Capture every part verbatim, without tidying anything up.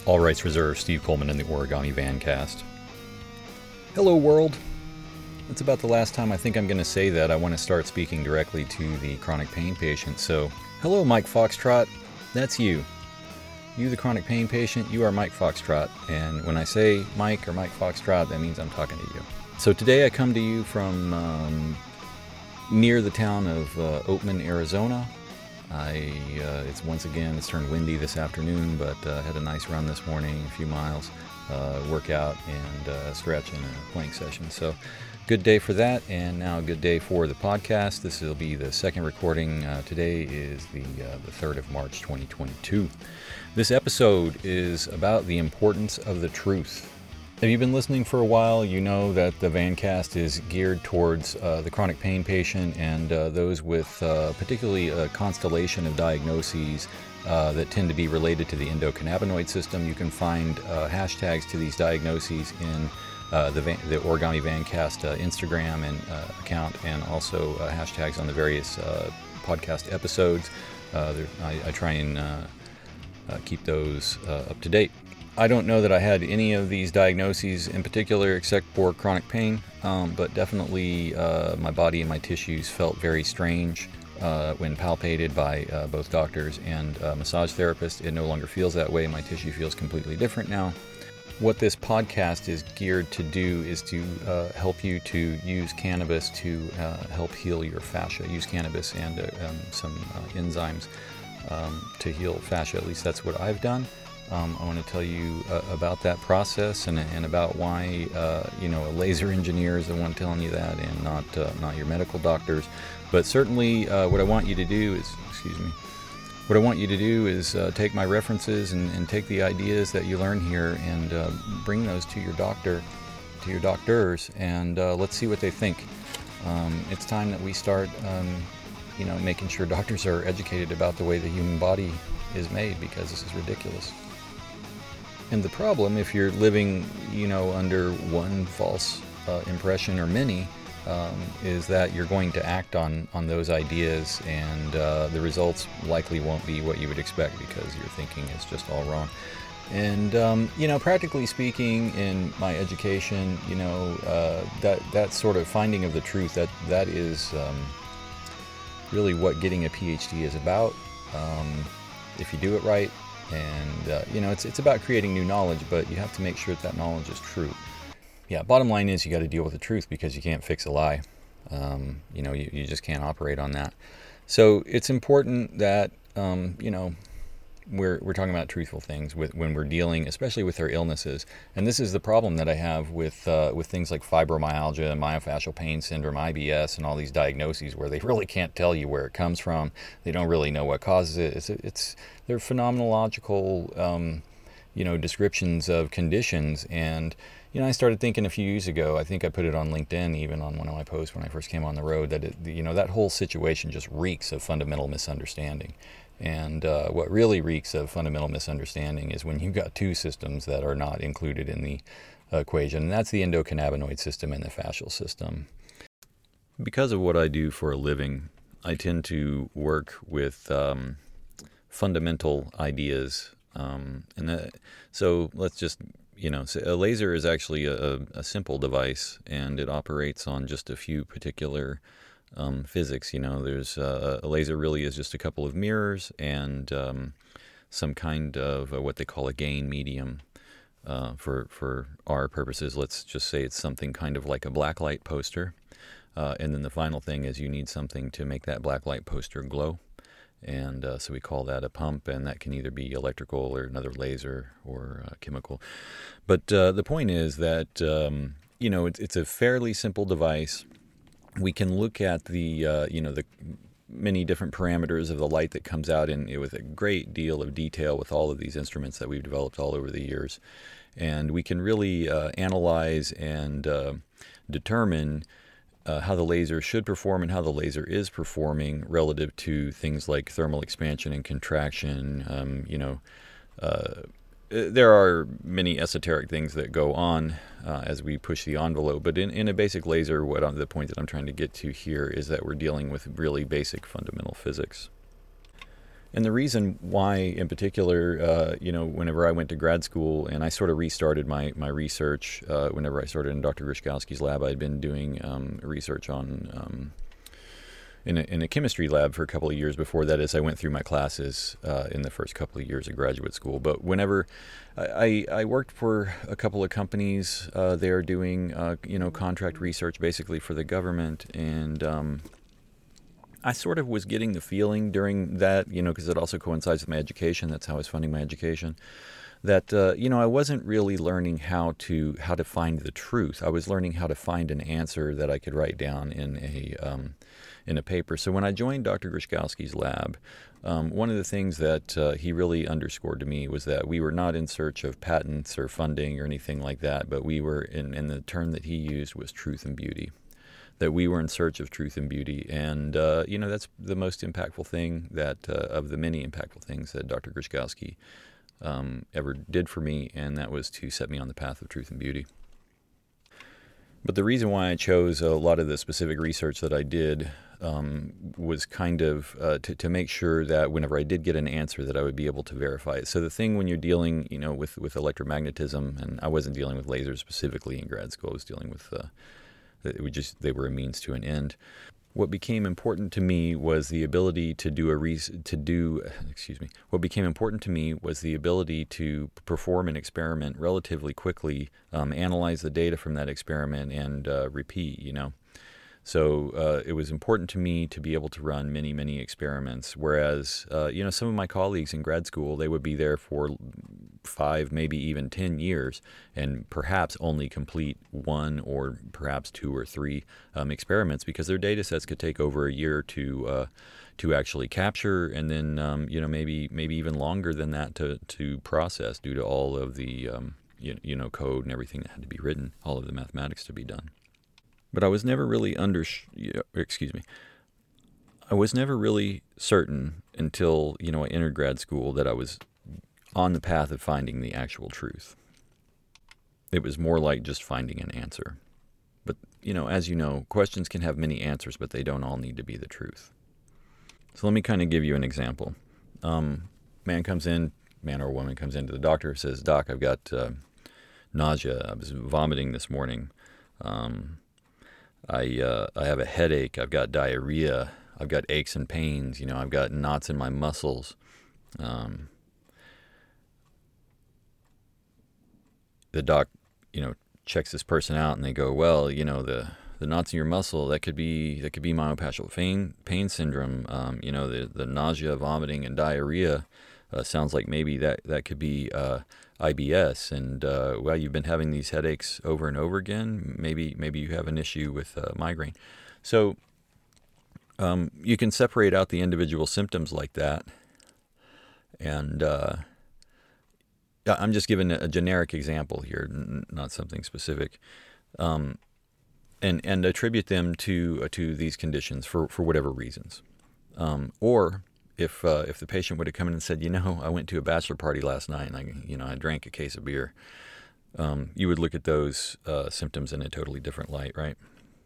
All rights reserved, Steve Coleman in the Origami Vancast. Hello world. It's about the last time I think I'm going to say that. I want to start speaking directly to the chronic pain patient. So, hello Mike Foxtrot. That's you. You the chronic pain patient, you are Mike Foxtrot. And when I say Mike or Mike Foxtrot, that means I'm talking to you. So today I come to you from um, near the town of uh, Oatman, Arizona. I, uh, it's once again, it's turned windy this afternoon, but uh, had a nice run this morning, a few miles, uh, workout and uh, stretch and a plank session. So good day for that, and now a good day for the podcast. This will be the second recording. Uh, today is the, uh, the third of March, twenty twenty-two. This episode is about the importance of the truth. If you've been listening for a while, you know that the Vancast is geared towards uh, the chronic pain patient and uh, those with uh, particularly a constellation of diagnoses uh, that tend to be related to the endocannabinoid system. You can find uh, hashtags to these diagnoses in uh, the, Van- the Origami Vancast uh, Instagram and uh, account, and also uh, hashtags on the various uh, podcast episodes. Uh, I, I try and uh, uh, keep those uh, up to date. I don't know that I had any of these diagnoses in particular except for chronic pain, um, but definitely uh, my body and my tissues felt very strange uh, when palpated by uh, both doctors and uh, massage therapists. It no longer feels that way. My tissue feels completely different now. What this podcast is geared to do is to uh, help you to use cannabis to uh, help heal your fascia. Use cannabis and uh, um, some uh, enzymes um, to heal fascia. At least that's what I've done. Um, I want to tell you uh, about that process and, and about why, uh, you know, a laser engineer is the one telling you that, and not uh, not your medical doctors. But certainly, uh, what I want you to do is, excuse me, what I want you to do is uh, take my references and, and take the ideas that you learn here and uh, bring those to your doctor, to your doctors, and uh, let's see what they think. Um, it's time that we start, um, you know, making sure doctors are educated about the way the human body is made, because this is ridiculous. And the problem, if you're living, you know, under one false uh, impression or many, um, is that you're going to act on, on those ideas, and uh, the results likely won't be what you would expect, because your thinking is just all wrong. And, um, you know, practically speaking, in my education, you know, uh, that, that sort of finding of the truth, that, that is um, really what getting a P H D is about, um, if you do it right. And, uh, you know, it's it's about creating new knowledge, but you have to make sure that that knowledge is true. Yeah, bottom line is you got to deal with the truth, because you can't fix a lie. Um, you know, you, you just can't operate on that. So it's important that, um, you know, we're we're talking about truthful things with, when we're dealing, especially with our illnesses. And this is the problem that I have with uh, with things like fibromyalgia and myofascial pain syndrome, I B S, and all these diagnoses where they really can't tell you where it comes from. They don't really know what causes it. It's it's they're phenomenological, um, you know, descriptions of conditions. And you know, I started thinking a few years ago. I think I put it on LinkedIn, even on one of my posts when I first came on the road, that it, you know, that whole situation just reeks of fundamental misunderstanding. And uh, what really reeks of fundamental misunderstanding is when you've got two systems that are not included in the equation, and that's the endocannabinoid system and the fascial system. Because of what I do for a living, I tend to work with um, fundamental ideas. Um, and that, so let's just, you know, a laser is actually a, a simple device, and it operates on just a few particular Um, physics. You know, there's uh, a laser really is just a couple of mirrors and um, some kind of uh, what they call a gain medium. Uh, for for our purposes, let's just say it's something kind of like a blacklight poster. Uh, and then the final thing is you need something to make that blacklight poster glow. And uh, so we call that a pump, and that can either be electrical or another laser or uh, chemical. But uh, the point is that, um, you know, it's, it's a fairly simple device. We can look at the, uh, you know, the many different parameters of the light that comes out in with a great deal of detail with all of these instruments that we've developed all over the years. And we can really uh, analyze and uh, determine uh, how the laser should perform and how the laser is performing relative to things like thermal expansion and contraction, um, you know, uh, there are many esoteric things that go on uh, as we push the envelope, but in, in a basic laser, what I'm, the point that I'm trying to get to here is that we're dealing with really basic fundamental physics. And the reason why, in particular, uh, you know, whenever I went to grad school and I sort of restarted my, my research, uh, whenever I started in Doctor Grishkowski's lab, I'd been doing um, research on um, in, a, in a chemistry lab for a couple of years before that, as I went through my classes uh, in the first couple of years of graduate school. But whenever I, I worked for a couple of companies, uh, they're doing, uh, you know, contract research basically for the government, and um, I sort of was getting the feeling during that, you know, because it also coincides with my education. That's how I was funding my education. That uh, you know, I wasn't really learning how to how to find the truth. I was learning how to find an answer that I could write down in a um, in a paper. So when I joined Doctor Grishkowski's lab, um, one of the things that uh, he really underscored to me was that we were not in search of patents or funding or anything like that, but we were in, and the term that he used was truth and beauty. That we were in search of truth and beauty. And, uh, you know, that's the most impactful thing that, uh, of the many impactful things that Doctor Grishkowski um, ever did for me, and that was to set me on the path of truth and beauty. But the reason why I chose a lot of the specific research that I did um, was kind of uh, to, to make sure that whenever I did get an answer that I would be able to verify it. So the thing when you're dealing, you know, with, with electromagnetism, and I wasn't dealing with lasers specifically in grad school, I was dealing with... Uh, It would just they were a means to an end. What became important to me was the ability to do a re- to do excuse me. What became important to me was the ability to perform an experiment relatively quickly, um, analyze the data from that experiment, and uh, repeat. You know, so uh, it was important to me to be able to run many many experiments. Whereas uh, you know, some of my colleagues in grad school, they would be there for five, maybe even ten years, and perhaps only complete one or perhaps two or three um, experiments, because their data sets could take over a year to uh, to actually capture, and then um, you know, maybe maybe even longer than that to to process, due to all of the um, you, you know code and everything that had to be written, all of the mathematics to be done. But I was never really under excuse me. I was never really certain until you know I entered grad school that I was on the path of finding the actual truth. It was more like just finding an answer. But, you know, as you know, questions can have many answers, but they don't all need to be the truth. So let me kind of give you an example. Um, man comes in, man or woman comes into the doctor, says, "Doc, I've got uh, nausea. I was vomiting this morning. Um, I uh, I have a headache. I've got diarrhea. I've got aches and pains. You know, I've got knots in my muscles." Um, the doc, you know, checks this person out, and they go, "Well, you know, the the knots in your muscle, that could be that could be myofascial pain pain syndrome. Um, you know, the the nausea, vomiting, and diarrhea uh, sounds like maybe that that could be uh, I B S. And uh, well, you've been having these headaches over and over again. Maybe maybe you have an issue with uh, migraine." So um, you can separate out the individual symptoms like that, and uh, I'm just giving a generic example here, n- not something specific, um, and and attribute them to uh, to these conditions for, for whatever reasons. Um, or if uh, if the patient would have come in and said, "You know, I went to a bachelor party last night, and I you know I drank a case of beer," um, you would look at those uh, symptoms in a totally different light, right?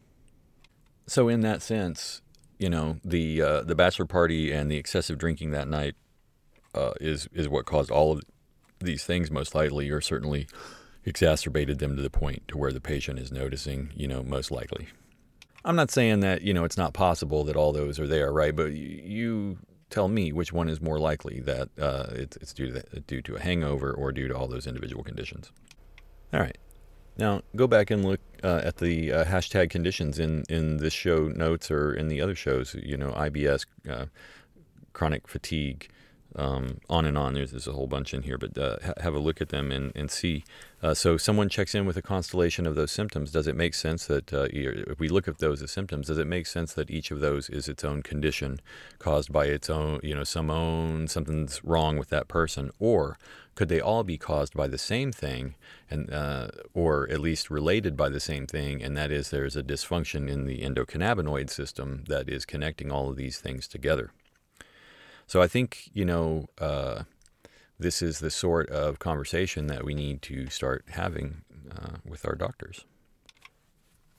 So in that sense, you know, the uh, the bachelor party and the excessive drinking that night uh, is is what caused all of these things, most likely, or certainly exacerbated them to the point to where the patient is noticing, you know, most likely. I'm not saying that, you know, it's not possible that all those are there, right? But you, you tell me which one is more likely that uh, it's, it's due to the, due to a hangover or due to all those individual conditions. All right. Now, go back and look uh, at the uh, hashtag conditions in, in this show notes or in the other shows, you know, I B S, uh, chronic fatigue, Um, on and on. There's, there's a whole bunch in here, but uh, ha- have a look at them and, and see. Uh, so someone checks in with a constellation of those symptoms. Does it make sense that uh, if we look at those as symptoms, does it make sense that each of those is its own condition caused by its own, you know, some own, something's wrong with that person? Or could they all be caused by the same thing, and uh, or at least related by the same thing, and that is there's a dysfunction in the endocannabinoid system that is connecting all of these things together? So I think, you know, uh, this is the sort of conversation that we need to start having uh, with our doctors.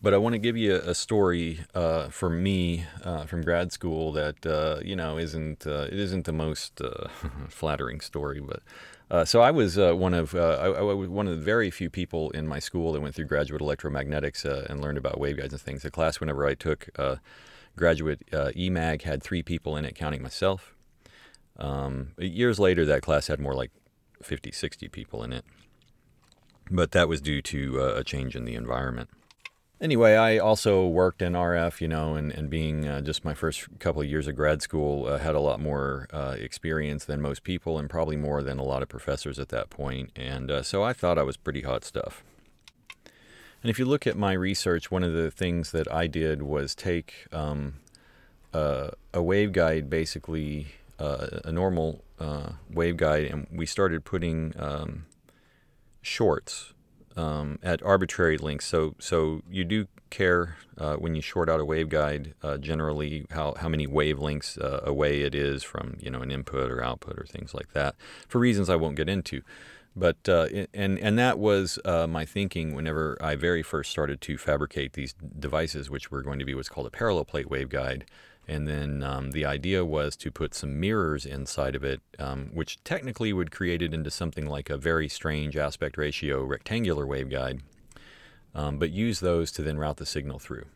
But I want to give you a, a story uh, from me uh, from grad school that uh, you know isn't uh, it isn't the most uh, flattering story, but uh, so I was uh, one of uh, I, I was one of the very few people in my school that went through graduate electromagnetics uh, and learned about waveguides and things. The class whenever I took uh, graduate uh, E MAG had three people in it, counting myself. Um, years later, that class had more like fifty, sixty people in it, but that was due to uh, a change in the environment. Anyway, I also worked in R F, you know, and, and being uh, just my first couple of years of grad school, uh, had a lot more uh, experience than most people and probably more than a lot of professors at that point. And uh, so I thought I was pretty hot stuff. And if you look at my research, one of the things that I did was take um, uh, a waveguide, basically uh, a normal uh, waveguide, and we started putting um, shorts Um, at arbitrary lengths. So so you do care uh, when you short out a waveguide uh, generally how, how many wavelengths uh, away it is from, you know, an input or output or things like that, for reasons I won't get into. But uh, and and that was uh, my thinking whenever I very first started to fabricate these devices, which were going to be what's called a parallel plate waveguide. And then um, the idea was to put some mirrors inside of it, um, which technically would create it into something like a very strange aspect ratio rectangular waveguide, um, but use those to then route the signal through.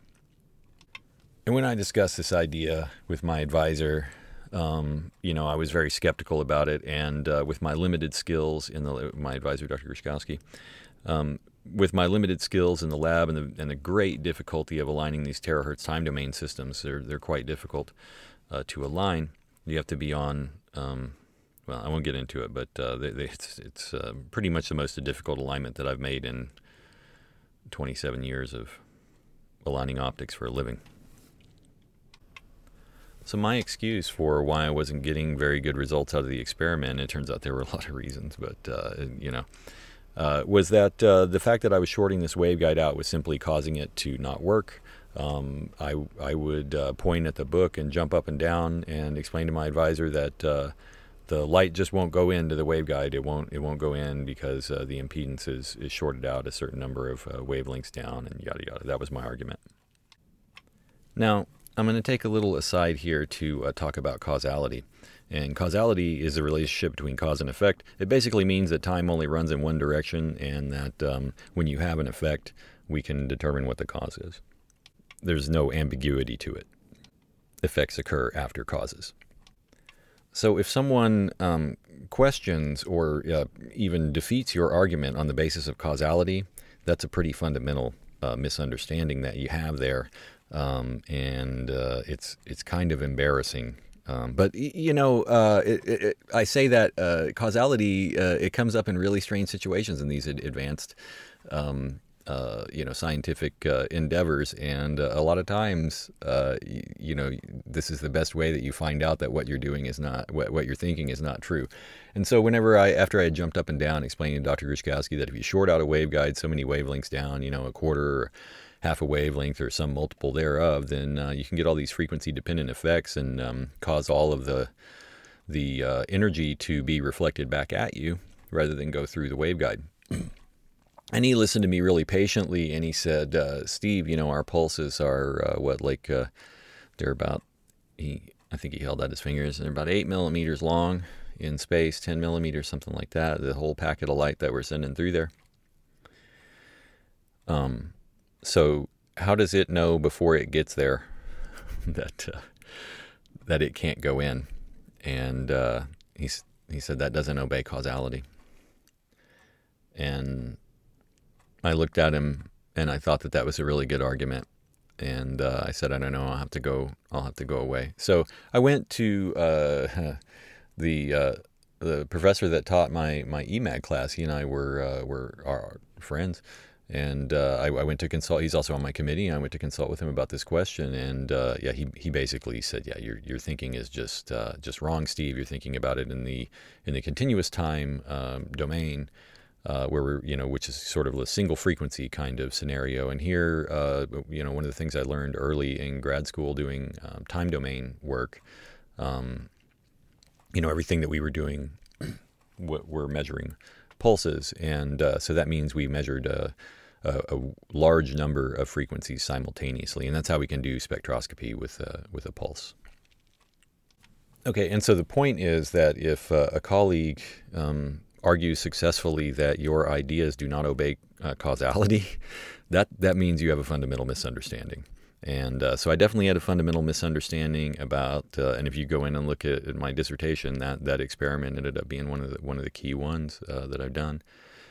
And when I discussed this idea with my advisor, um, you know, I was very skeptical about it. And uh, with my limited skills in the, my advisor, Doctor Gruszkowski, um, with my limited skills in the lab and the, and the great difficulty of aligning these terahertz time domain systems, they're, they're quite difficult uh, to align. You have to be on, um, well, I won't get into it, but uh, they, they, it's, it's uh, pretty much the most difficult alignment that I've made in twenty-seven years of aligning optics for a living. So my excuse for why I wasn't getting very good results out of the experiment, it turns out there were a lot of reasons, but, uh, you know, Uh, was that uh, the fact that I was shorting this waveguide out was simply causing it to not work. Um, I, I would uh, point at the book and jump up and down and explain to my advisor that uh, the light just won't go into the waveguide. It won't it won't go in because uh, the impedance is, is shorted out a certain number of uh, wavelengths down, and yada yada. That was my argument. Now, I'm going to take a little aside here to uh, talk about causality. And causality is the relationship between cause and effect. It basically means that time only runs in one direction, and that um, when you have an effect, we can determine what the cause is. There's no ambiguity to it. Effects occur after causes. So if someone um, questions or uh, even defeats your argument on the basis of causality, that's a pretty fundamental uh, misunderstanding that you have there, um, and uh, it's it's kind of embarrassing. Um, but, you know, uh, it, it, I say that uh, causality, uh, it comes up in really strange situations in these ad- advanced, um, uh, you know, scientific uh, endeavors. And uh, a lot of times, uh, you, you know, this is the best way that you find out that what you're doing is not, what, what you're thinking is not true. And so whenever I, after I had jumped up and down explaining to Doctor Gruszkowski that if you short out a waveguide so many wavelengths down, you know, a quarter or half a wavelength or some multiple thereof, then uh, you can get all these frequency-dependent effects and um, cause all of the the uh, energy to be reflected back at you rather than go through the waveguide. And he listened to me really patiently, and he said, uh, Steve, you know, our pulses are, uh, what, like, uh, they're about, he, I think he held out his fingers, they're about eight millimeters long in space, ten millimeters, something like that, the whole packet of light that we're sending through there. Um... So how does it know before it gets there that uh, that it can't go in? And uh, he, he said that doesn't obey causality. And I looked at him and I thought that that was a really good argument. And uh, I said, I don't know, I'll have to go, I'll have to go away. So I went to uh, the uh, the professor that taught my, my E MAG class. He and I were, uh, were our friends. And uh, I, I went to consult. He's also on my committee. And I went to consult with him about this question. And uh, yeah, he he basically said, yeah, your your thinking is just uh, just wrong, Steve. You're thinking about it in the in the continuous time um, domain, uh, where we're you know, which is sort of a single frequency kind of scenario. And here, uh, you know, one of the things I learned early in grad school doing um, time domain work, um, you know, everything that we were doing, we're measuring pulses, and uh, so that means we measured. Uh, a, a large number of frequencies simultaneously, and that's how we can do spectroscopy with a, with a pulse. Okay, and so the point is that if uh, a colleague um, argues successfully that your ideas do not obey uh, causality, that, that means you have a fundamental misunderstanding. And uh, so I definitely had a fundamental misunderstanding about, uh, and if you go in and look at, at my dissertation, that, that experiment ended up being one of the, one of the key ones uh, that I've done.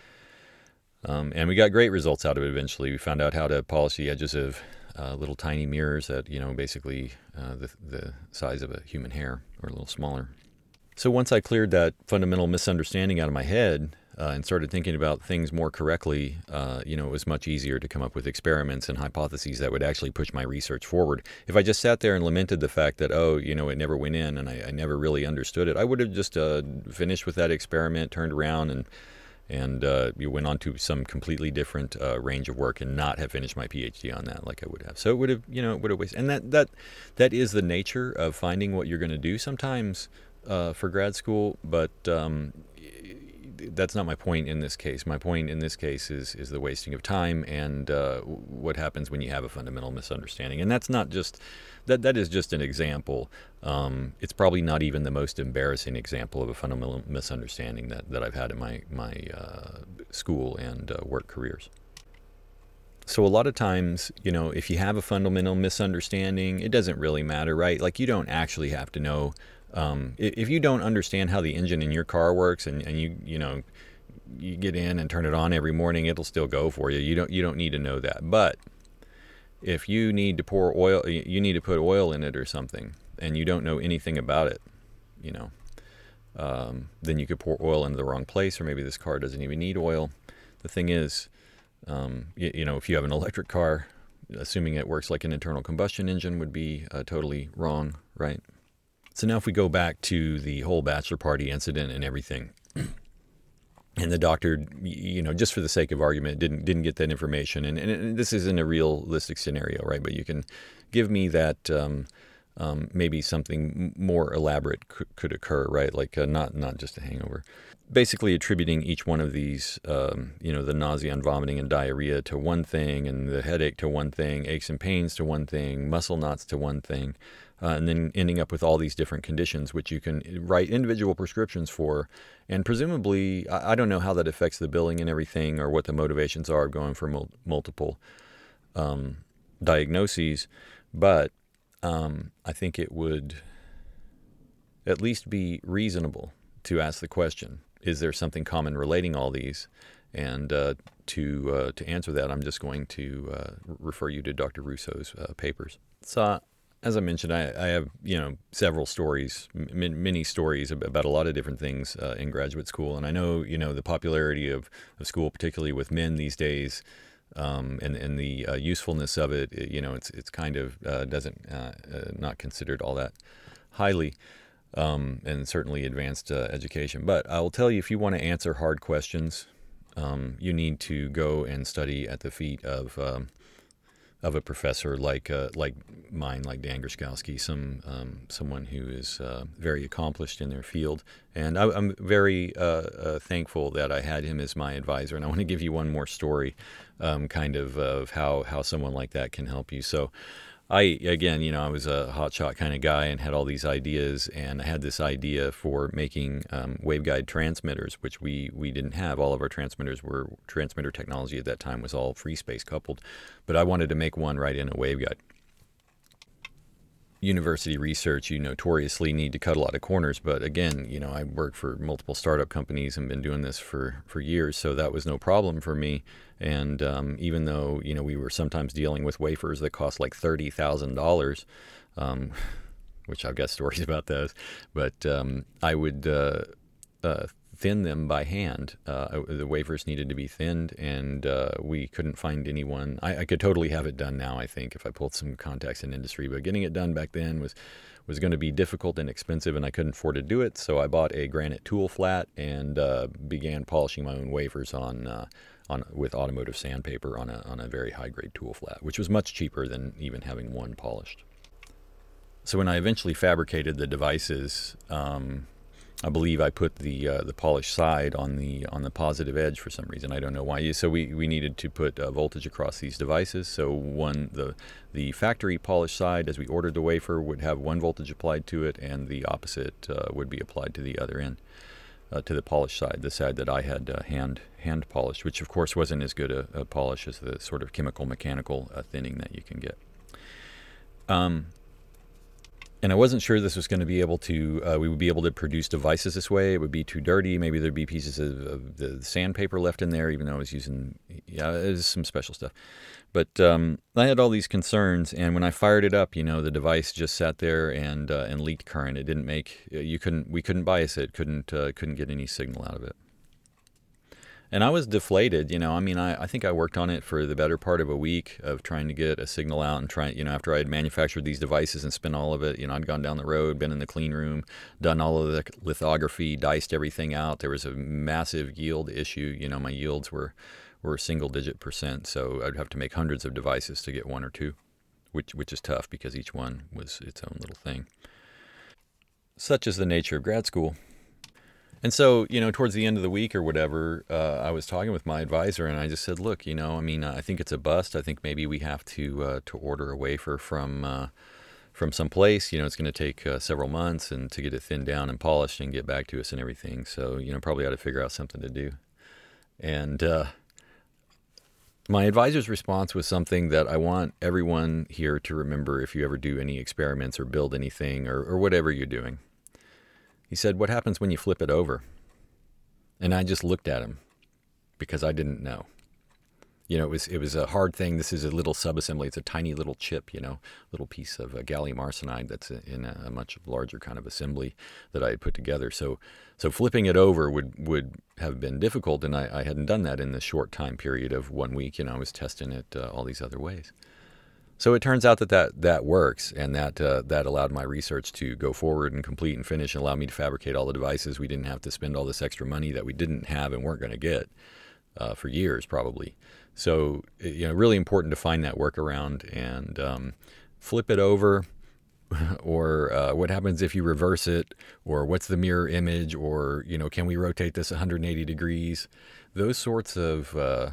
Um, and we got great results out of it eventually. We found out how to polish the edges of uh, little tiny mirrors that, you know, basically uh, the, the size of a human hair or a little smaller. So once I cleared that fundamental misunderstanding out of my head, Uh, and started thinking about things more correctly, uh, you know, it was much easier to come up with experiments and hypotheses that would actually push my research forward. If I just sat there and lamented the fact that, oh, you know, it never went in and I, I never really understood it, I would have just uh, finished with that experiment, turned around, and and uh, you went on to some completely different uh, range of work and not have finished my PhD on that like I would have. So it would have, you know, it would have wasted. And that that that is the nature of finding what you're going to do sometimes uh, for grad school, but um, that's not my point in this case. My point in this case is is the wasting of time and uh, what happens when you have a fundamental misunderstanding. And that's not just that. That is just an example. Um, it's probably not even the most embarrassing example of a fundamental misunderstanding that, that I've had in my my uh, school and uh, work careers. So a lot of times, you know, if you have a fundamental misunderstanding, it doesn't really matter, right? Like you don't actually have to know. Um, if you don't understand how the engine in your car works and, and you, you know, you get in and turn it on every morning, it'll still go for you. You don't, you don't need to know that. But if you need to pour oil, you need to put oil in it or something, and you don't know anything about it, you know, um, then you could pour oil into the wrong place, or maybe this car doesn't even need oil. The thing is, um, you, you know, if you have an electric car, assuming it works like an internal combustion engine would be uh, totally wrong, right? So now if we go back to the whole bachelor party incident and everything, and the doctor, you know, just for the sake of argument, didn't didn't get that information, and, and this isn't a realistic scenario, right? But you can give me that um, um, maybe something more elaborate could, could occur, right? Like uh, not not just a hangover. Basically attributing each one of these, um, you know, the nausea and vomiting and diarrhea to one thing, and the headache to one thing, aches and pains to one thing, muscle knots to one thing. Uh, and then ending up with all these different conditions, which you can write individual prescriptions for. And presumably, I, I don't know how that affects the billing and everything, or what the motivations are of going for mul- multiple um, diagnoses. But um, I think it would at least be reasonable to ask the question, is there something common relating all these? And uh, to uh, to answer that, I'm just going to uh, refer you to Doctor Russo's uh, papers. So, as I mentioned, I, I have, you know, several stories, m- many stories about a lot of different things uh, in graduate school. And I know, you know, the popularity of, of school, particularly with men these days, um, and, and the uh, usefulness of it, you know, it's it's kind of uh, doesn't, uh, uh, not considered all that highly, um, and certainly advanced uh, education. But I will tell you, if you want to answer hard questions, um, you need to go and study at the feet of um, of a professor like uh, like mine, like Dan Gruszkowski, some um, someone who is uh, very accomplished in their field. And I, I'm very uh, uh, thankful that I had him as my advisor. And I want to give you one more story, um, kind of of how, how someone like that can help you. So I, again, you know, I was a hotshot kind of guy and had all these ideas, and I had this idea for making um, waveguide transmitters, which we, we didn't have. All of our transmitters were, transmitter technology at that time was all free space coupled, but I wanted to make one right in a waveguide. University research, you notoriously need to cut a lot of corners, but again, you know, I worked for multiple startup companies and been doing this for, for years, so that was no problem for me. And um, even though, you know, we were sometimes dealing with wafers that cost like thirty thousand dollars, um, which I've got stories about those, but um, I would uh, uh, thin them by hand. Uh, the wafers needed to be thinned, and uh, we couldn't find anyone. I, I could totally have it done now, I think, if I pulled some contacts in industry, but getting it done back then was was going to be difficult and expensive, and I couldn't afford to do it, so I bought a granite tool flat and uh, began polishing my own wafers on uh, on with automotive sandpaper on a on a very high-grade tool flat, which was much cheaper than even having one polished. So when I eventually fabricated the devices, um, I believe I put the uh, the polished side on the on the positive edge for some reason. I don't know why. So we, we needed to put uh, voltage across these devices. So one the the factory polished side, as we ordered the wafer, would have one voltage applied to it, and the opposite uh, would be applied to the other end, uh, to the polished side, the side that I had uh, hand hand polished, which of course wasn't as good a, a polish as the sort of chemical mechanical uh, thinning that you can get. Um. And I wasn't sure this was going to be able to, uh, we would be able to produce devices this way. It would be too dirty. Maybe there'd be pieces of, of the sandpaper left in there, even though I was using, yeah, it was some special stuff. But um, I had all these concerns, and when I fired it up, you know, the device just sat there and uh, and leaked current. It didn't make, you couldn't, we couldn't bias it, couldn't uh, couldn't get any signal out of it. And I was deflated, you know, I mean, I, I think I worked on it for the better part of a week of trying to get a signal out and trying, you know, after I had manufactured these devices and spent all of it, you know, I'd gone down the road, been in the clean room, done all of the lithography, diced everything out. There was a massive yield issue. You know, my yields were, were single digit percent. So I'd have to make hundreds of devices to get one or two, which, which is tough because each one was its own little thing. Such is the nature of grad school. And so, you know, towards the end of the week or whatever, uh, I was talking with my advisor, and I just said, look, you know, I mean, I think it's a bust. I think maybe we have to uh, to order a wafer from uh, from some place. You know, it's going to take uh, several months and to get it thinned down and polished and get back to us and everything. So, you know, probably ought to figure out something to do. And uh, my advisor's response was something that I want everyone here to remember if you ever do any experiments or build anything or, or whatever you're doing. He said, what happens when you flip it over? And I just looked at him because I didn't know. You know, it was it was a hard thing. This is a little subassembly. It's a tiny little chip, you know, little piece of uh, gallium arsenide that's in a, a much larger kind of assembly that I had put together. So so flipping it over would, would have been difficult, and I, I hadn't done that in the short time period of one week. You know, I was testing it uh, all these other ways. So it turns out that that, that works, and that uh, that allowed my research to go forward and complete and finish and allow me to fabricate all the devices. We didn't have to spend all this extra money that we didn't have and weren't going to get uh, for years probably. So, you know, really important to find that workaround and um, flip it over, or uh, what happens if you reverse it, or what's the mirror image, or, you know, can we rotate this one hundred eighty degrees? Those sorts of uh,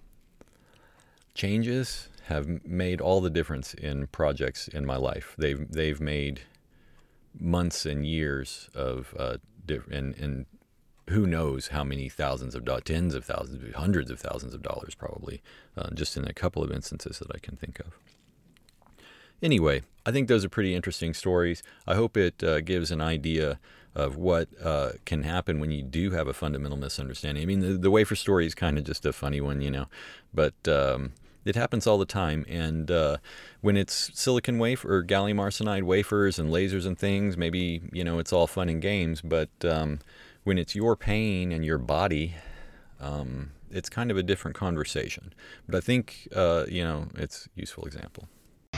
changes have made all the difference in projects in my life. They've they've made months and years of uh, diff- and and who knows how many thousands of dollars, tens of thousands, hundreds of thousands of dollars probably, uh, just in a couple of instances that I can think of. Anyway, I think those are pretty interesting stories. I hope it uh, gives an idea of what uh, can happen when you do have a fundamental misunderstanding. I mean, the, the wafer story is kind of just a funny one, you know, but um, it happens all the time. And uh, when it's silicon wafer or gallium arsenide wafers and lasers and things, maybe, you know, it's all fun and games. But um, when it's your pain and your body, um, it's kind of a different conversation. But I think, uh, you know, it's a useful example.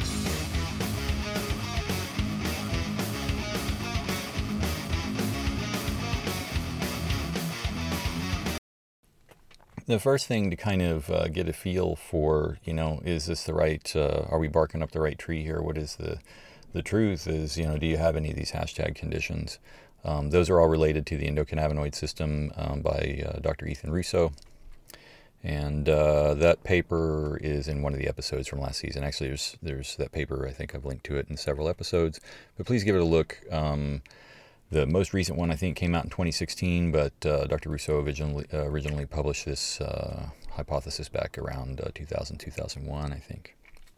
The first thing to kind of uh, get a feel for, you know, is this the right, uh, are we barking up the right tree here? What is the, the truth is, you know, do you have any of these hashtag conditions? Um, those are all related to the endocannabinoid system um, by uh, Doctor Ethan Russo. And uh, that paper is in one of the episodes from last season. Actually, there's, there's that paper, I think I've linked to it in several episodes. But please give it a look. Um, The most recent one, I think, came out in twenty sixteen, but uh, Doctor Russo originally, uh, originally published this uh, hypothesis back around uh, two thousand, two thousand one, I think.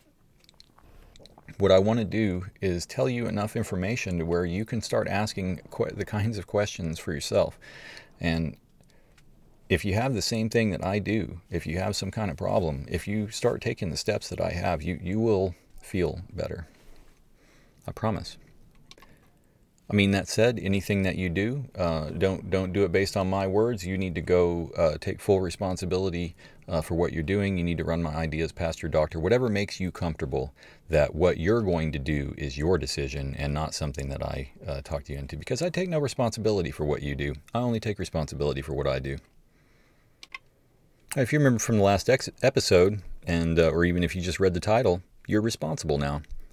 What I want to do is tell you enough information to where you can start asking que- the kinds of questions for yourself. And if you have the same thing that I do, if you have some kind of problem, if you start taking the steps that I have, you, you will feel better. I promise. I mean, that said, anything that you do, uh, don't don't do it based on my words. You need to go uh, take full responsibility uh, for what you're doing. You need to run my ideas past your doctor. Whatever makes you comfortable that what you're going to do is your decision and not something that I uh, talked you into. Because I take no responsibility for what you do. I only take responsibility for what I do. If you remember from the last ex- episode, and uh, or even if you just read the title, you're responsible now.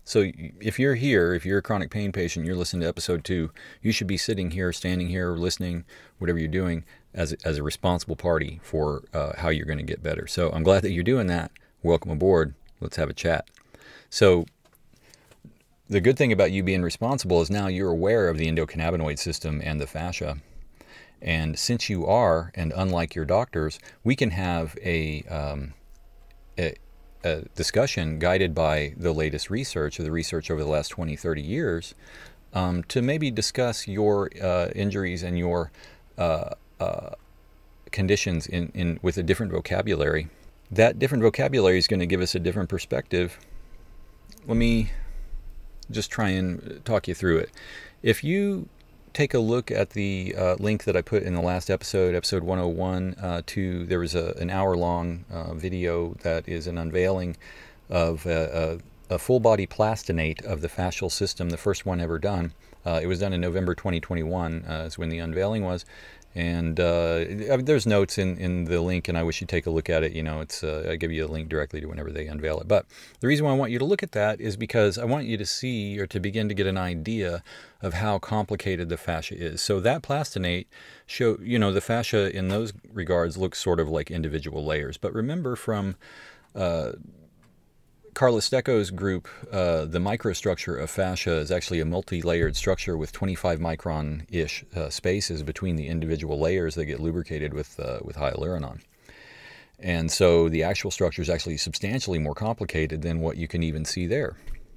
So if you're here, if you're a chronic pain patient, you're listening to episode two, you should be sitting here, standing here, listening, whatever you're doing, as a, as a responsible party for uh, how you're going to get better. So I'm glad that you're doing that. Welcome aboard. Let's have a chat. So the good thing about you being responsible is now you're aware of the endocannabinoid system and the fascia. And since you are, and unlike your doctors, we can have a, um, a, a discussion guided by the latest research, or the research over the last twenty, thirty years, um, to maybe discuss your uh, injuries and your uh, uh, conditions in, in with a different vocabulary. That different vocabulary is going to give us a different perspective. Let me just try and talk you through it. If you take a look at the uh, link that I put in the last episode, episode one oh one, uh, to, there was a, an hour-long uh, video that is an unveiling of a, a, a full-body plastinate of the fascial system, the first one ever done. Uh, it was done in November twenty twenty-one, uh, is when the unveiling was. And uh, there's notes in, in the link, and I wish you'd take a look at it. You know, it's uh, I give you a link directly to whenever they unveil it. But the reason why I want you to look at that is because I want you to see, or to begin to get an idea of how complicated the fascia is. So that plastinate show, you know, the fascia in those regards looks sort of like individual layers. But remember from uh, Carlos Stecco's group, uh, the microstructure of fascia is actually a multi-layered structure with twenty-five micron-ish uh, spaces between the individual layers that get lubricated with uh, with hyaluronan. And so the actual structure is actually substantially more complicated than what you can even see there.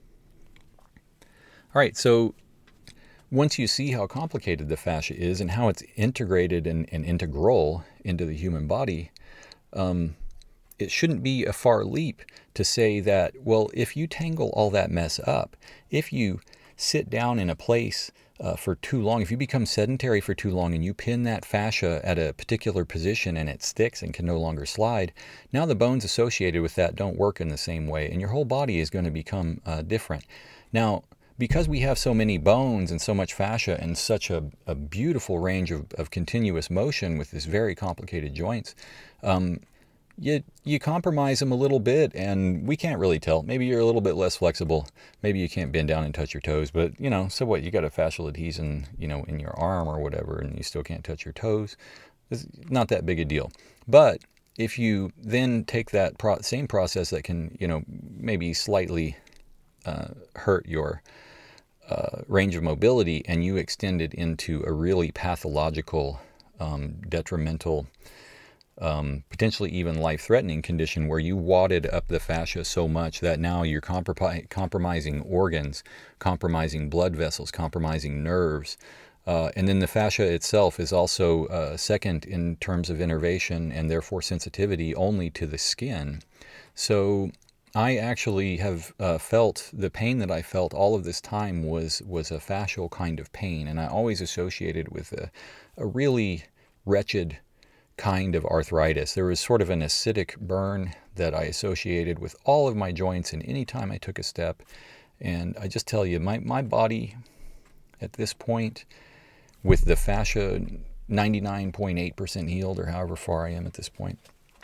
All right, so once you see how complicated the fascia is and how it's integrated and, and integral into the human body, um, it shouldn't be a far leap to say that, well, if you tangle all that mess up, if you sit down in a place uh, for too long, if you become sedentary for too long and you pin that fascia at a particular position and it sticks and can no longer slide, now the bones associated with that don't work in the same way, and your whole body is going to become uh, different. Now, because we have so many bones and so much fascia and such a, a beautiful range of, of continuous motion with this very complicated joints, um, You, you compromise them a little bit, and we can't really tell. Maybe you're a little bit less flexible. Maybe you can't bend down and touch your toes, but, you know, so what? You got a fascial adhesion, you know, in your arm or whatever, and you still can't touch your toes. It's not that big a deal. But if you then take that pro- same process that can, you know, maybe slightly uh, hurt your uh, range of mobility, and you extend it into a really pathological, um, detrimental, Um, potentially even life-threatening condition where you wadded up the fascia so much that now you're comprom- compromising organs, compromising blood vessels, compromising nerves. Uh, and then the fascia itself is also uh, second in terms of innervation and therefore sensitivity only to the skin. So I actually have uh, felt the pain that I felt all of this time was, was a fascial kind of pain. And I always associated with a, a really wretched kind of arthritis. There was sort of an acidic burn that I associated with all of my joints and any time I took a step. And I just tell you, my, my body at this point, with the fascia ninety-nine point eight percent healed, or however far I am at this point,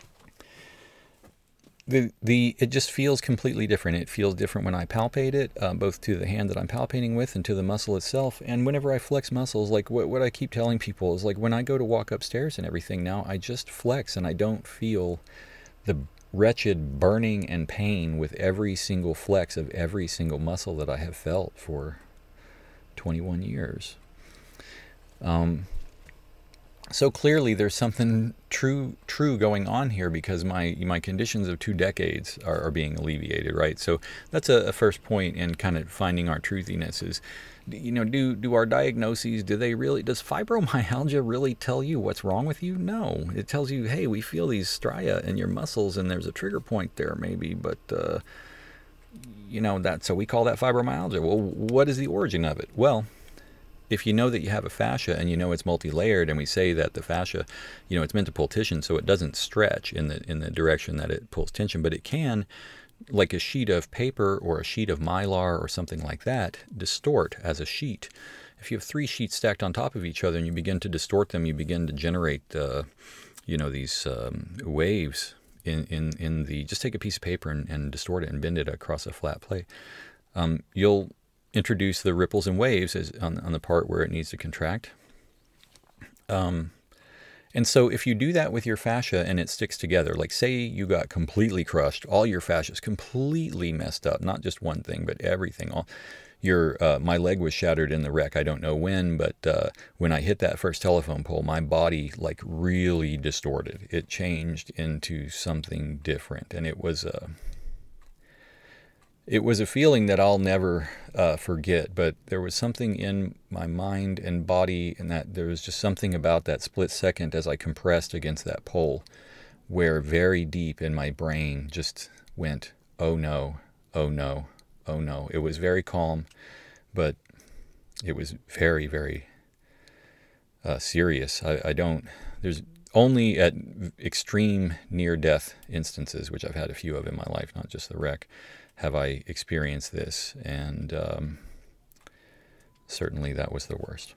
The the it just feels completely different. It feels different when I palpate it, uh, both to the hand that I'm palpating with and to the muscle itself. And whenever I flex muscles, like what, what I keep telling people is, like, when I go to walk upstairs and everything now, I just flex and I don't feel the wretched burning and pain with every single flex of every single muscle that I have felt for twenty-one years. Um, So clearly there's something true true going on here, because my my conditions of two decades are, are being alleviated, right? So that's a, a first point in kind of finding our truthiness is, you know, do do our diagnoses, do they really, does fibromyalgia really tell you what's wrong with you? No. It tells you, hey, we feel these stria in your muscles and there's a trigger point there maybe, but, uh, you know, that, so we call that fibromyalgia. Well, what is the origin of it? Well, if you know that you have a fascia and you know it's multi-layered, and we say that the fascia, you know, it's meant to pull tension, so it doesn't stretch in the in the direction that it pulls tension, but it can, like a sheet of paper or a sheet of mylar or something like that, distort as a sheet. If you have three sheets stacked on top of each other and you begin to distort them, you begin to generate, uh, you know, these um, waves in, in, in the, just take a piece of paper and, and distort it and bend it across a flat plate. um, you'll introduce the ripples and waves as on, on the part where it needs to contract. Um, and so if you do that with your fascia and it sticks together, like say you got completely crushed, all your fascia is completely messed up, not just one thing, but everything. All your uh, my leg was shattered in the wreck. I don't know when, but uh, when I hit that first telephone pole, my body like really distorted. It changed into something different, and it was a uh, it was a feeling that I'll never uh, forget. But there was something in my mind and body, and that there was just something about that split second as I compressed against that pole, where very deep in my brain just went, "Oh no, oh no." Oh no, it was very calm, but it was very, very uh, serious. I, I don't, there's only at extreme near-death instances, which I've had a few of in my life, not just the wreck, have I experienced this, and um, certainly that was the worst.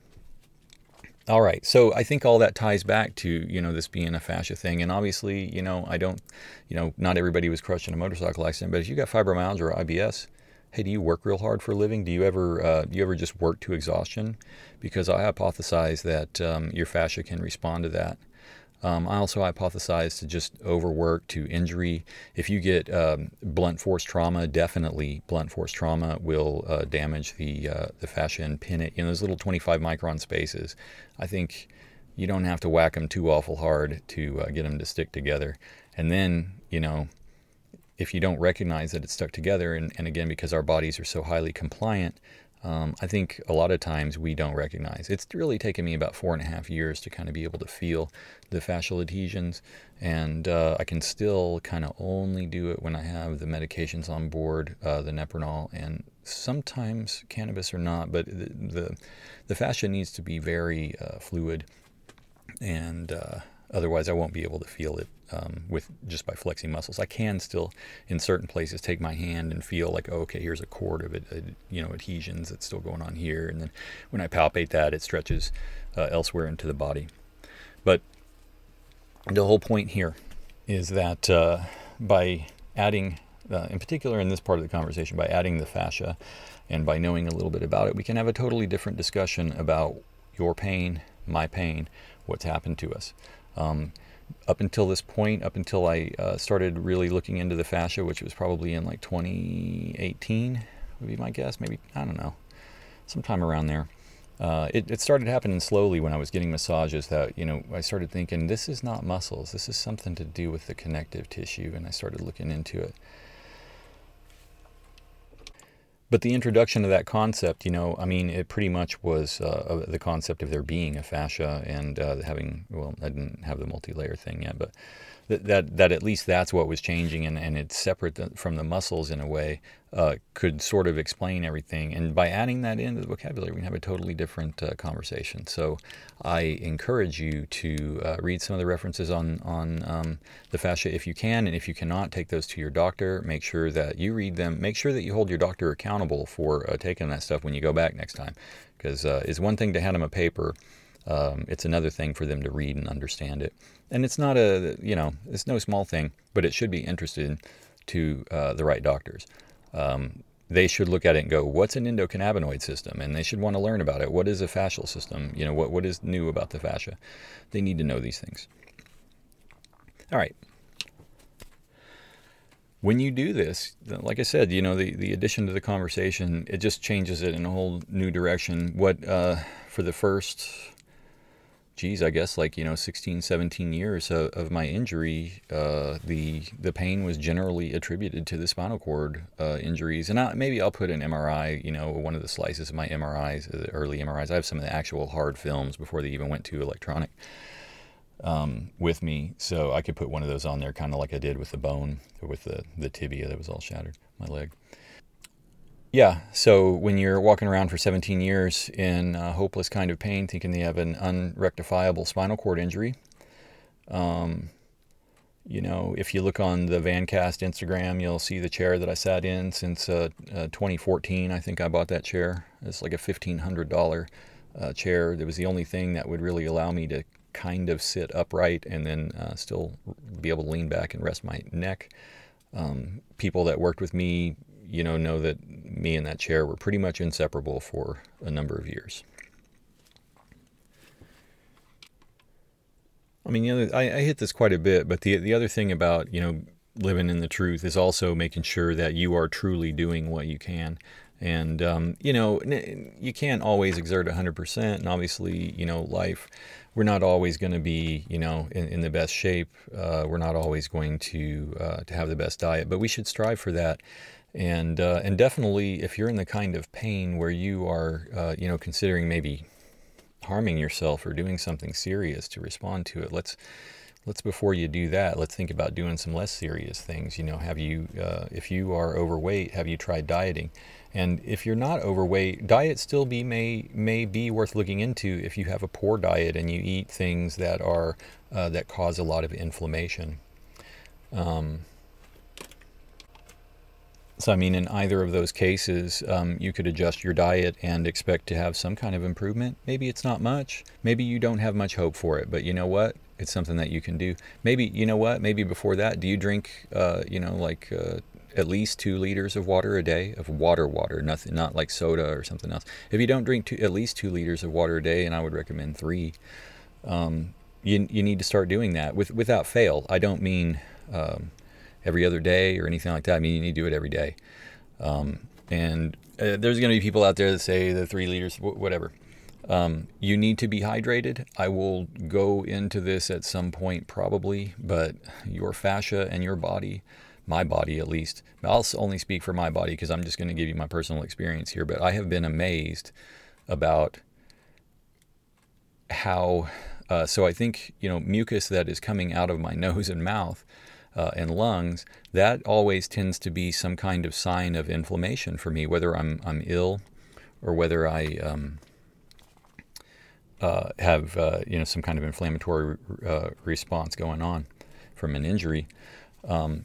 All right, so I think all that ties back to, you know, this being a fascia thing, and obviously, you know, I don't, you know, not everybody was crushed in a motorcycle accident, but if you got fibromyalgia or I B S, hey, do you work real hard for a living? Do you ever uh, do you ever just work to exhaustion? Because I hypothesize that um, your fascia can respond to that. Um, I also hypothesize to just overwork, to injury. If you get um, blunt force trauma, definitely blunt force trauma will uh, damage the uh, the fascia and pin it in those little twenty-five micron spaces. I think you don't have to whack them too awful hard to uh, get them to stick together. And then, you know, if you don't recognize that it's stuck together, and, and again, because our bodies are so highly compliant, um, I think a lot of times we don't recognize. It's really taken me about four and a half years to kind of be able to feel the fascial adhesions, and uh, I can still kind of only do it when I have the medications on board, uh, the Nepronol, and sometimes cannabis or not, but the the, the fascia needs to be very uh, fluid, and uh, otherwise I won't be able to feel it. Um, with just by flexing muscles. I can still, in certain places, take my hand and feel like, oh, okay, here's a cord of it, uh, you know, adhesions that's still going on here. And then when I palpate that, it stretches uh, elsewhere into the body. But the whole point here is that uh, by adding, uh, in particular in this part of the conversation, by adding the fascia and by knowing a little bit about it, we can have a totally different discussion about your pain, my pain, what's happened to us. Um, Up until this point, up until I uh, started really looking into the fascia, which was probably in like twenty eighteen, would be my guess. Maybe, I don't know, sometime around there. Uh, it, it started happening slowly when I was getting massages that, you know, I started thinking, this is not muscles. This is something to do with the connective tissue, and I started looking into it. But the introduction of that concept, you know, I mean, it pretty much was uh, the concept of there being a fascia and uh, having, well, I didn't have the multi-layer thing yet, but that that, that at least that's what was changing, and, and it's separate from the muscles in a way, uh, could sort of explain everything. And by adding that into the vocabulary, we can have a totally different uh, conversation. So I encourage you to uh, read some of the references on, on um, the fascia if you can, and if you cannot, take those to your doctor. Make sure that you read them. Make sure that you hold your doctor accountable for uh, taking that stuff when you go back next time, because uh, it's one thing to hand them a paper. Um, it's another thing for them to read and understand it. And it's not a, you know, it's no small thing, but it should be interested to uh, the right doctors. Um, they should look at it and go, what's an endocannabinoid system? And they should want to learn about it. What is a fascial system? You know, what what is new about the fascia? They need to know these things. All right. When you do this, like I said, you know, the, the addition to the conversation, it just changes it in a whole new direction. What, uh, for the first... geez, I guess like, you know, sixteen, seventeen years of, of my injury, uh, the the pain was generally attributed to the spinal cord uh, injuries. And I, maybe I'll put an M R I, you know, one of the slices of my M R Is, the early M R Is. I have some of the actual hard films before they even went to electronic um, with me. So I could put one of those on there, kind of like I did with the bone, or with the, the tibia that was all shattered, my leg. Yeah, so when you're walking around for seventeen years in a hopeless kind of pain, thinking you have an unrectifiable spinal cord injury, um, you know, if you look on the Vancast Instagram, you'll see the chair that I sat in since uh, uh, twenty fourteen. I think I bought that chair. It's like a fifteen hundred dollars uh, chair. That was the only thing that would really allow me to kind of sit upright and then uh, still be able to lean back and rest my neck. Um, people that worked with me, you know, know that me and that chair were pretty much inseparable for a number of years. I mean, you know, I, I hit this quite a bit, but the the other thing about, you know, living in the truth is also making sure that you are truly doing what you can. And, um, you know, you can't always exert one hundred percent. And obviously, you know, life, we're not always going to be, you know, in, in the best shape. Uh, we're not always going to uh, to have the best diet, but we should strive for that. And uh, and definitely, if you're in the kind of pain where you are, uh, you know, considering maybe harming yourself or doing something serious to respond to it, let's let's before you do that, let's think about doing some less serious things. You know, have you, uh, if you are overweight, have you tried dieting? And if you're not overweight, diet still be may may be worth looking into if you have a poor diet and you eat things that are uh, that cause a lot of inflammation. Um, so I mean, in either of those cases, um, you could adjust your diet and expect to have some kind of improvement. Maybe it's not much. Maybe you don't have much hope for it, but you know what? It's something that you can do. Maybe, you know what? Maybe before that, do you drink, uh, you know, like uh, at least two liters of water a day, of water, water, nothing, not like soda or something else. If you don't drink two, at least two liters of water a day, and I would recommend three, um, you you need to start doing that with without fail. I don't mean um, every other day or anything like that. I mean, you need to do it every day. Um, and uh, there's going to be people out there that say the three liters, whatever. Um, you need to be hydrated. I will go into this at some point probably, but your fascia and your body, my body at least, I'll only speak for my body because I'm just going to give you my personal experience here, but I have been amazed about how, uh, so I think, you know, mucus that is coming out of my nose and mouth uh, and lungs, that always tends to be some kind of sign of inflammation for me, whether I'm, I'm ill or whether I, um, Uh, have uh, you know, some kind of inflammatory uh, response going on from an injury, um,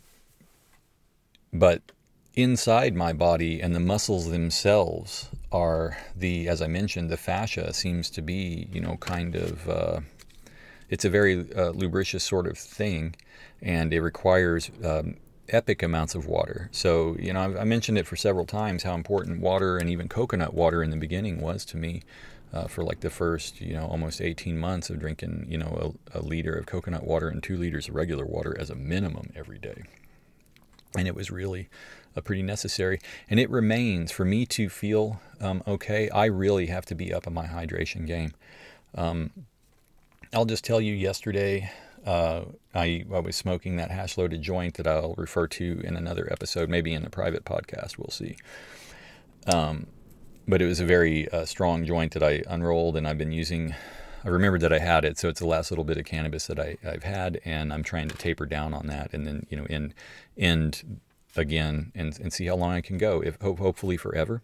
but inside my body and the muscles themselves are the, as I mentioned, the fascia seems to be, you know, kind of uh, it's a very uh, lubricious sort of thing, and it requires um, epic amounts of water. So, you know, I've, I mentioned it for several times how important water and even coconut water in the beginning was to me. Uh, for like the first, you know, almost eighteen months of drinking, you know, a, a liter of coconut water and two liters of regular water as a minimum every day. And it was really uh, pretty necessary. And it remains, for me to feel um, okay, I really have to be up on my hydration game. Um, I'll just tell you, yesterday, uh, I, I was smoking that hash-loaded joint that I'll refer to in another episode, maybe in a private podcast, we'll see. Um, But it was a very uh, strong joint that I unrolled, and I've been using. I remembered that I had it, so it's the last little bit of cannabis that I, I've had, and I'm trying to taper down on that, and then, you know, end end again, and and see how long I can go. If hope hopefully forever.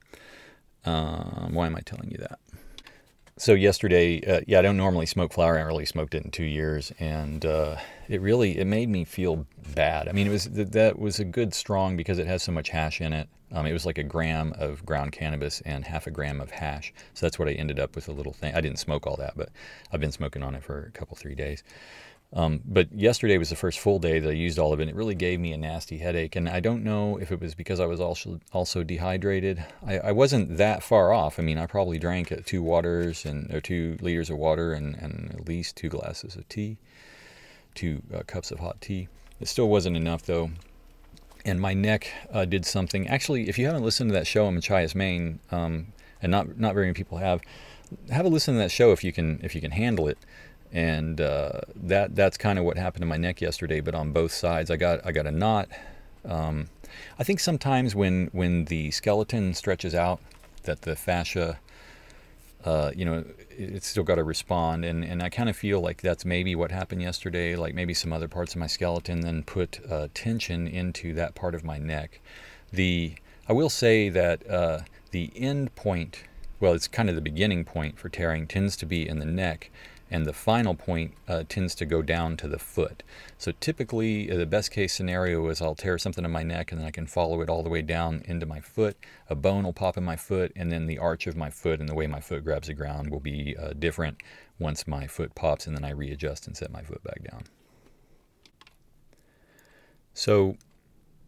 Um, why am I telling you that? So yesterday, uh, yeah, I don't normally smoke flower. I haven't really smoked it in two years, and uh, it really it made me feel bad. I mean, it was that was a good strong because it has so much hash in it. Um, it was like a gram of ground cannabis and half a gram of hash. So that's what I ended up with, a little thing. I didn't smoke all that, but I've been smoking on it for a couple, three days. Um, but yesterday was the first full day that I used all of it, and it really gave me a nasty headache. And I don't know if it was because I was also also dehydrated. I, I wasn't that far off. I mean, I probably drank uh, two waters and or two liters of water and, and at least two glasses of tea, two uh, cups of hot tea. It still wasn't enough, though. And my neck uh, did something. Actually, if you haven't listened to that show in Machias, Maine, um, and not not very many people have, have a listen to that show if you can if you can handle it. And uh, that that's kind of what happened to my neck yesterday, but on both sides. I got I got a knot. Um, I think sometimes when when the skeleton stretches out, that the fascia, uh, you know, it's still got to respond. And, and I kind of feel like that's maybe what happened yesterday, like maybe some other parts of my skeleton then put uh, tension into that part of my neck. The I will say that uh, the end point, well, it's kind of the beginning point for tearing, tends to be in the neck, and the final point uh, tends to go down to the foot. So typically, uh, the best case scenario is I'll tear something in my neck, and then I can follow it all the way down into my foot. A bone will pop in my foot, and then the arch of my foot and the way my foot grabs the ground will be uh, different once my foot pops, and then I readjust and set my foot back down. So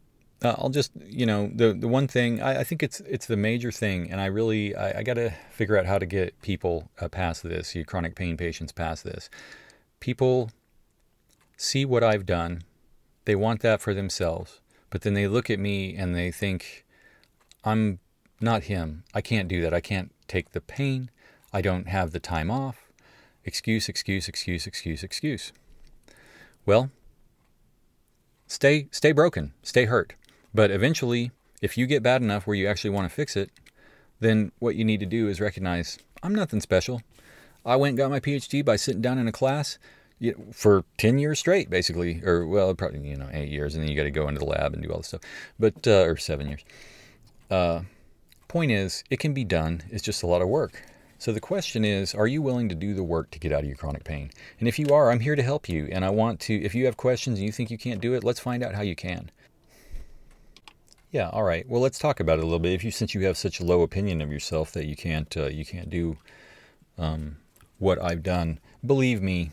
Uh, I'll just, you know, the the one thing, I, I think it's it's the major thing, and I really, I, I got to figure out how to get people uh, past this, you chronic pain patients past this. People see what I've done, they want that for themselves, but then they look at me and they think, I'm not him. I can't do that. I can't take the pain. I don't have the time off. Excuse, excuse, excuse, excuse, excuse. Well, stay stay broken, stay hurt. But eventually, if you get bad enough where you actually want to fix it, then what you need to do is recognize, I'm nothing special. I went and got my P H D by sitting down in a class for ten years straight, basically. Or, well, probably, you know, eight years, and then you got to go into the lab and do all this stuff. But, uh, or seven years. Uh, point is, it can be done. It's just a lot of work. So the question is, are you willing to do the work to get out of your chronic pain? And if you are, I'm here to help you. And I want to, if you have questions and you think you can't do it, let's find out how you can. Yeah, all right. Well, let's talk about it a little bit. If you, since you have such a low opinion of yourself that you can't, uh, you can't do um, what I've done, believe me,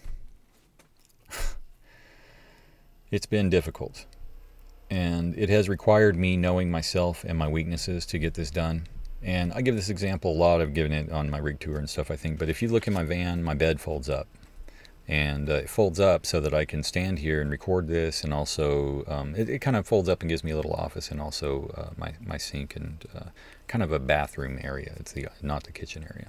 it's been difficult, and it has required me knowing myself and my weaknesses to get this done. And I give this example a lot. I've given it on my rig tour and stuff, I think. But if you look in my van, my bed folds up. And uh, it folds up so that I can stand here and record this, and also um, it, it kind of folds up and gives me a little office, and also uh, my, my sink and uh, kind of a bathroom area. It's the not the kitchen area.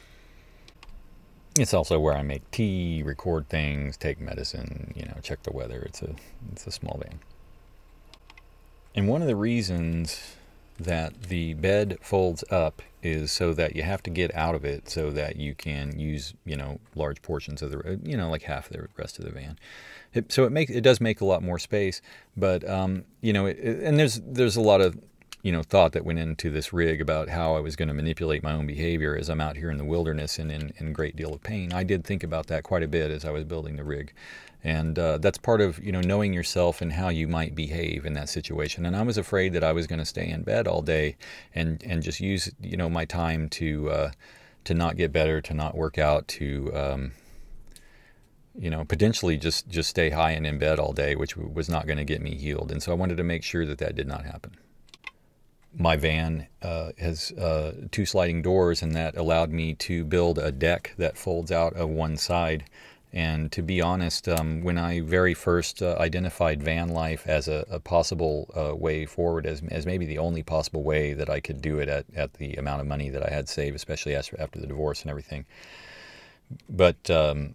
It's also where I make tea, record things, take medicine, you know, check the weather. It's a it's a small van. And one of the reasons that the bed folds up is so that you have to get out of it so that you can use, you know, large portions of the, you know, like half the rest of the van. It, so it makes, it does make a lot more space, but, um, you know, it, and there's, there's a lot of, you know, thought that went into this rig about how I was going to manipulate my own behavior as I'm out here in the wilderness and in, in a great deal of pain. I did think about that quite a bit as I was building the rig. And uh, that's part of, you know, knowing yourself and how you might behave in that situation. And I was afraid that I was going to stay in bed all day and, and just use, you know, my time to uh, to not get better, to not work out, to, um, you know, potentially just, just stay high and in bed all day, which was not going to get me healed. And so I wanted to make sure that that did not happen. My van uh, has uh, two sliding doors, and that allowed me to build a deck that folds out of one side. And to be honest, um, when I very first uh, identified van life as a, a possible uh, way forward, as as maybe the only possible way that I could do it at, at the amount of money that I had saved, especially after, after the divorce and everything. But um,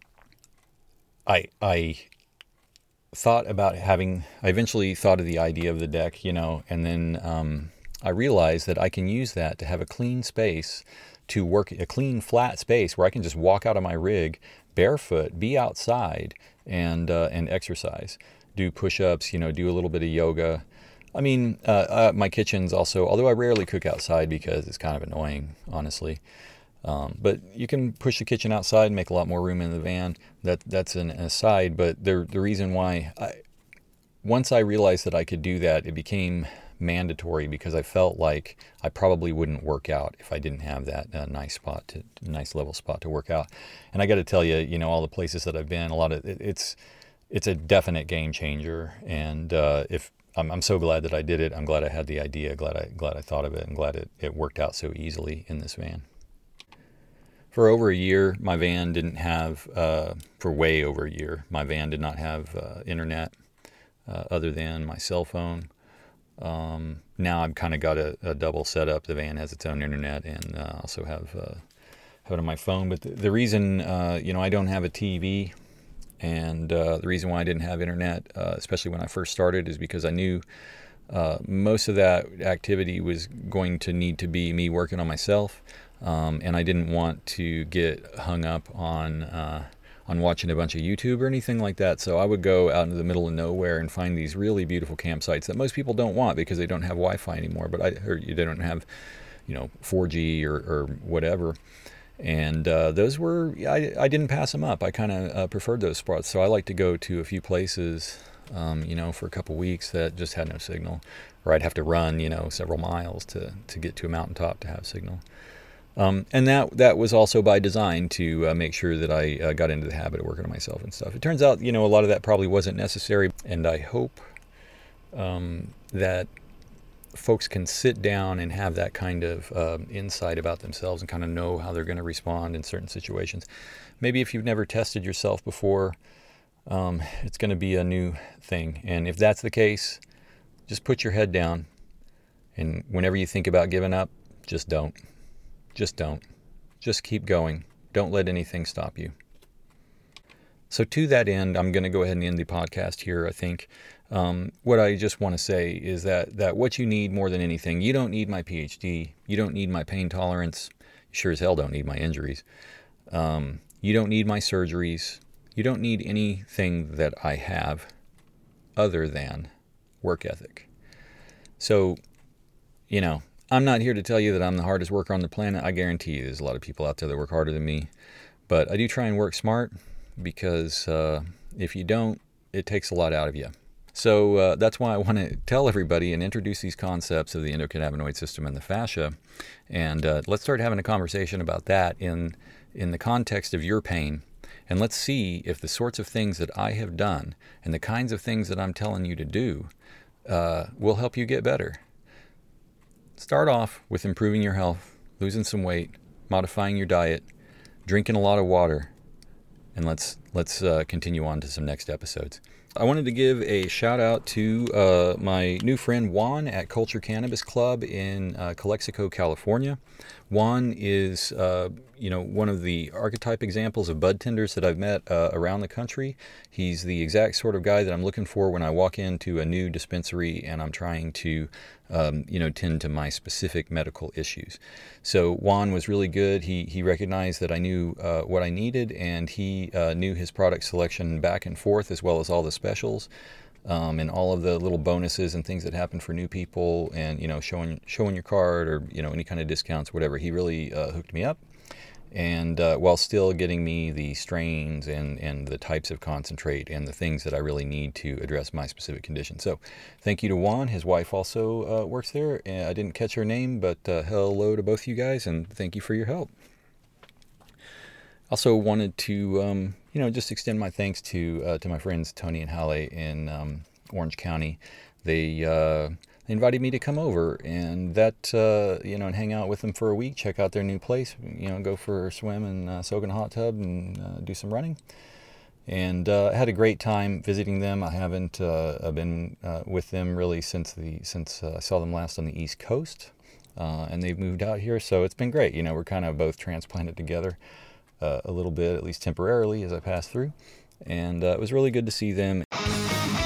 I I thought about having, I eventually thought of the idea of the deck, you know, and then um, I realized that I can use that to have a clean space to work, a clean flat space where I can just walk out of my rig barefoot, be outside, and uh, and exercise, do push-ups, you know, do a little bit of yoga. I mean, uh, uh, my kitchen's also, although I rarely cook outside because it's kind of annoying, honestly. Um, but you can push the kitchen outside and make a lot more room in the van. That that's an aside. But the the reason why, I, once I realized that I could do that, it became mandatory because I felt like I probably wouldn't work out if I didn't have that uh, nice spot, to nice level spot to work out. And I got to tell you, you know, all the places that I've been, a lot of it, it's it's a definite game changer. And uh, if I'm, I'm so glad that I did it. I'm glad I had the idea. Glad I glad I thought of it, and glad it, it worked out so easily in this van. For over a year, my van didn't have, uh, for way over a year, my van did not have uh, internet uh, other than my cell phone. Um, now I've kind of got a, a double setup. The van has its own internet, and uh, also have, uh, have it on my phone. But the, the reason, uh, you know, I don't have a T V, and uh, the reason why I didn't have internet, uh, especially when I first started, is because I knew uh, most of that activity was going to need to be me working on myself. Um, and I didn't want to get hung up on uh, on watching a bunch of YouTube or anything like that. So I would go out into the middle of nowhere and find these really beautiful campsites that most people don't want because they don't have Wi-Fi anymore. But I, or they don't have, you know, four G or, or whatever. And uh, those were, I, I didn't pass them up. I kind of uh, preferred those spots. So I like to go to a few places, um, you know, for a couple weeks that just had no signal, or I'd have to run, you know, several miles to to get to a mountaintop to have signal. Um, and that that was also by design to uh, make sure that I uh, got into the habit of working on myself and stuff. It turns out, you know, a lot of that probably wasn't necessary, and I hope um, that folks can sit down and have that kind of um, insight about themselves and kind of know how they're going to respond in certain situations. Maybe if you've never tested yourself before, um, it's going to be a new thing. And if that's the case, just put your head down. And whenever you think about giving up, just don't. Just don't. Just keep going. Don't let anything stop you. So to that end, I'm going to go ahead and end the podcast here, I think. Um, what I just want to say is that, that what you need more than anything, you don't need my P H D. You don't need my pain tolerance. You sure as hell don't need my injuries. Um, you don't need my surgeries. You don't need anything that I have other than work ethic. So, you know, I'm not here to tell you that I'm the hardest worker on the planet. I guarantee you there's a lot of people out there that work harder than me. But I do try and work smart because uh, if you don't, it takes a lot out of you. So uh, that's why I want to tell everybody and introduce these concepts of the endocannabinoid system and the fascia. And uh, let's start having a conversation about that in in the context of your pain. And let's see if the sorts of things that I have done and the kinds of things that I'm telling you to do uh, will help you get better. Start off with improving your health, losing some weight, modifying your diet, drinking a lot of water, and let's let's uh, continue on to some next episodes. I wanted to give a shout out to uh, my new friend Juan at Culture Cannabis Club in uh, Calexico, California. Juan is, uh, you know, one of the archetype examples of bud tenders that I've met uh, around the country. He's the exact sort of guy that I'm looking for when I walk into a new dispensary and I'm trying to, um, you know, tend to my specific medical issues. So Juan was really good. He he recognized that I knew uh, what I needed, and he uh, knew his product selection back and forth, as well as all the specials. Um, and all of the little bonuses and things that happen for new people, and you know, showing showing your card or you know any kind of discounts, whatever. He really uh, hooked me up, and uh, while still getting me the strains and and the types of concentrate and the things that I really need to address my specific condition. So, thank you to Juan. His wife also uh, works there. And I didn't catch her name, but uh, hello to both you guys, and thank you for your help. Also wanted to, um, you know, just extend my thanks to uh, to my friends Tony and Halle in um, Orange County. They uh, they invited me to come over and that, uh, you know, and hang out with them for a week, check out their new place, you know, go for a swim and uh, soak in a hot tub and uh, do some running. And uh, I had a great time visiting them. I haven't uh, been uh, with them really since the since uh, I saw them last on the East Coast, uh, and they've moved out here, so it's been great. You know, we're kind of both transplanted together. Uh, a little bit, at least temporarily, as I passed through. And uh, it was really good to see them.